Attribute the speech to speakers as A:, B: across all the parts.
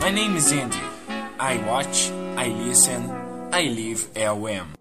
A: My name is Andy. I watch, I listen, I live LM.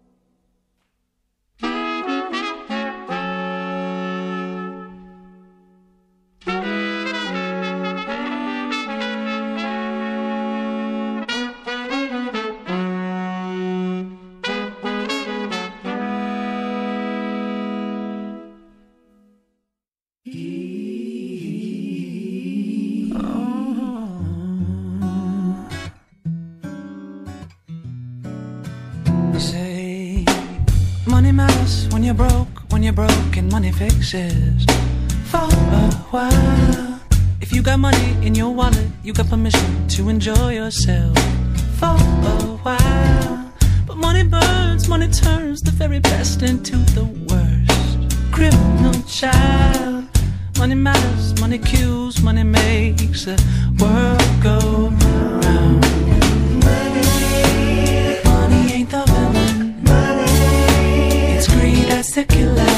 B: Say, money matters when you're broke and money fixes for a while. If you got money in your wallet, you got permission to enjoy yourself for a while. But money burns, money turns the very best into the worst. Criminal child. Money matters, money cues, money makes the world go round. Money ain't the villain. It's greed that's the killer.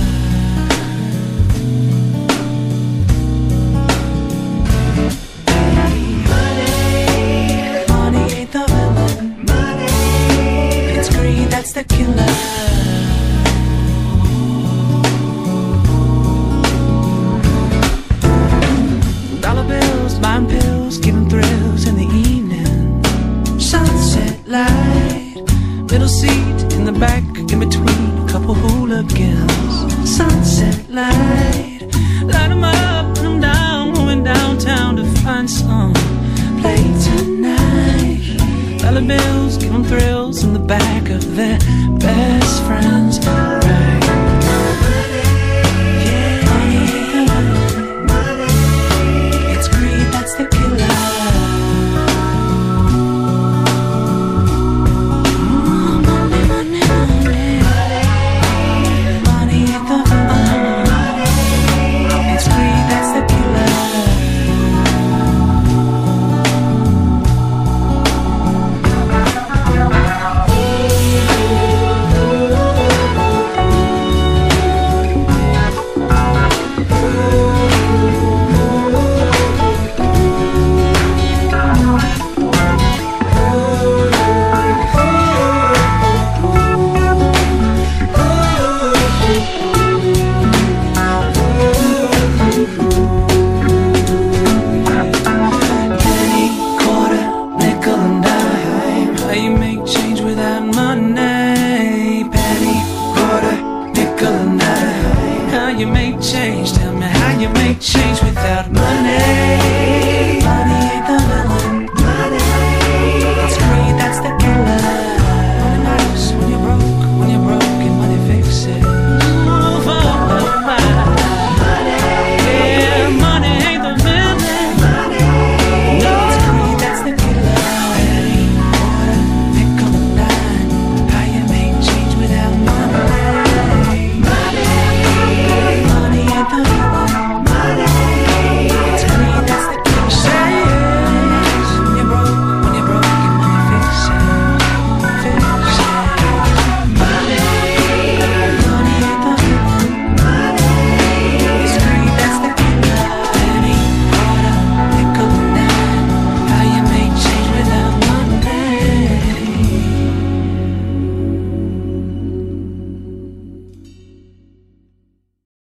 B: Money ain't the villain. It's greed that's the killer. Dollar bills, buying pills, giving thrills in the evening. Sunset light, middle seat in the back, in between a couple hooligans. Sunset light, light 'em up, put 'em down, moving downtown to find some play tonight. Dollar bills, give 'em thrills in the back of their best friend's